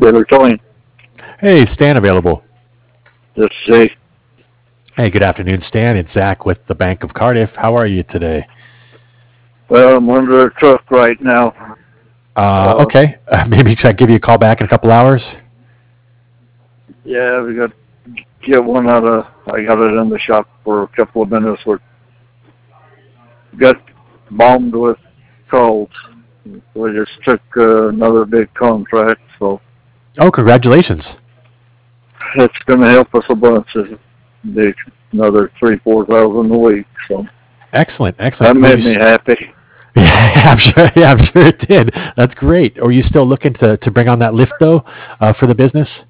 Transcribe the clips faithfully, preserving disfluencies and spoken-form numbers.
Taylor Towing. Hey, Stan available. This is Zach. Hey, good afternoon, Stan. It's Zach with the Bank of Cardiff. How are you today? Well, I'm under a truck right now. Uh, Uh, okay. Uh, maybe should I give you a call back in a couple hours? yeah, we got to get one out of, I got it in the shop for a couple of minutes. We got bombed with calls. We just took uh, another big contract, so Oh, congratulations. it's going to help us a bunch. It's be another three, four thousand a week. So Excellent, that excellent. Were you made me s- happy. yeah, I'm sure. Yeah, I'm sure it did. That's great. Are you still looking to, to bring on that lift though uh, for the business?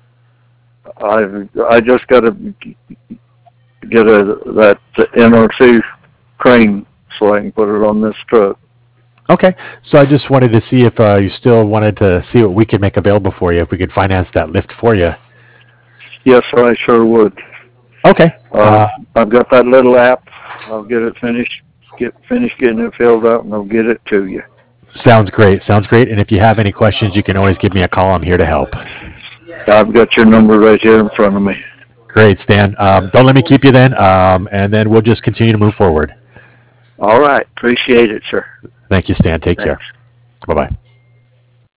I I just got to get a that N R C crane so I can put it on this truck. Okay. So I just wanted to see if uh, you still wanted to see what we could make available for you, if we could finance that lift for you. Yes, I sure would. Okay. Uh, Uh, I've got that little app. I'll get it finished, get finished getting it filled out, and I'll get it to you. sounds great. Sounds great. And if you have any questions, you can always give me a call. I'm here to help. I've got your number right here in front of me. Great, Stan. Um, don't let me keep you then, um, and then we'll just continue to move forward. All right. Appreciate it, sir. Thank you, Stan. Take care. Thanks. Bye bye.